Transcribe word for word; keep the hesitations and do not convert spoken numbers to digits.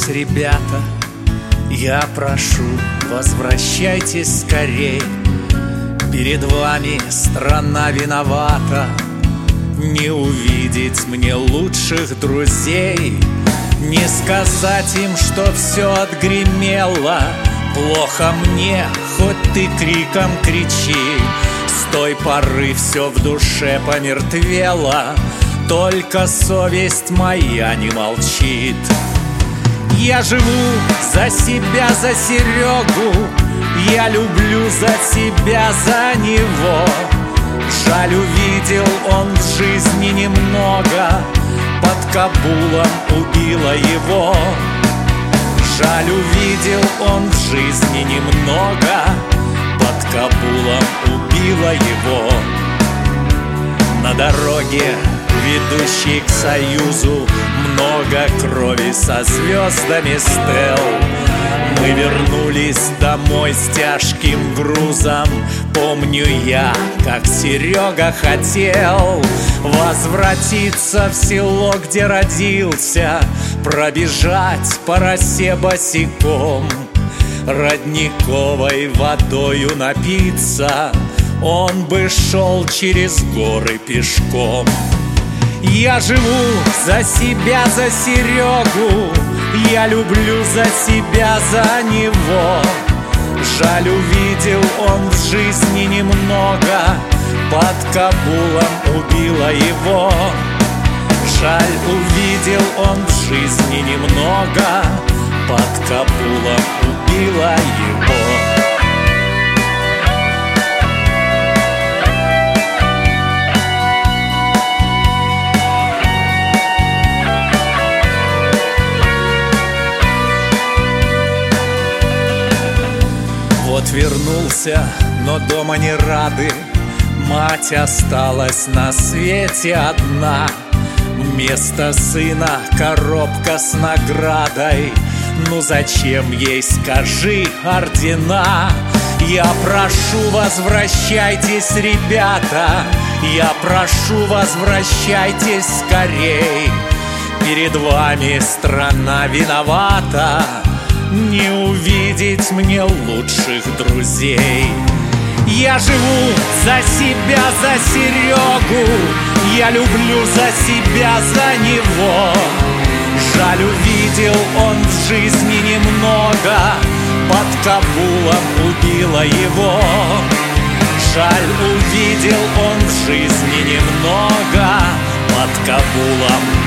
Возвращайтесь, ребята, я прошу, возвращайтесь скорей. Перед вами страна виновата, не увидеть мне лучших друзей. Не сказать им, что все отгремело. Плохо мне, хоть ты криком кричи. С той поры все в душе помертвело, только совесть моя не молчит. Я живу за себя, за Серегу, я люблю за себя, за него. Жаль, увидел он в жизни немного, под Кабулом убило его. Жаль, увидел он в жизни немного, под Кабулом убило его. На дороге, ведущей к Союзу, много крови со звездами стел. Мы вернулись домой с тяжким грузом. Помню я, как Серега хотел возвратиться в село, где родился, пробежать по росе босиком, родниковой водою напиться. Он бы шел через горы пешком. Я живу за себя, за Серегу, я люблю за себя, за него. Жаль, увидел он в жизни немного, под Кабулом убило его. Жаль, увидел он в жизни немного, под Кабулом убило его. Вот вернулся, но дома не рады. Мать осталась на свете одна. Вместо сына коробка с наградой. Ну зачем ей, скажи, ордена? Я прошу, возвращайтесь, ребята, я прошу, возвращайтесь скорей. Перед вами страна виновата, не увидеть мне лучших друзей. Я живу за себя, за Серегу, я люблю за себя, за него. Жаль, увидел он в жизни немного, под Кабулом убило его. Жаль, увидел он в жизни немного, под Кабулом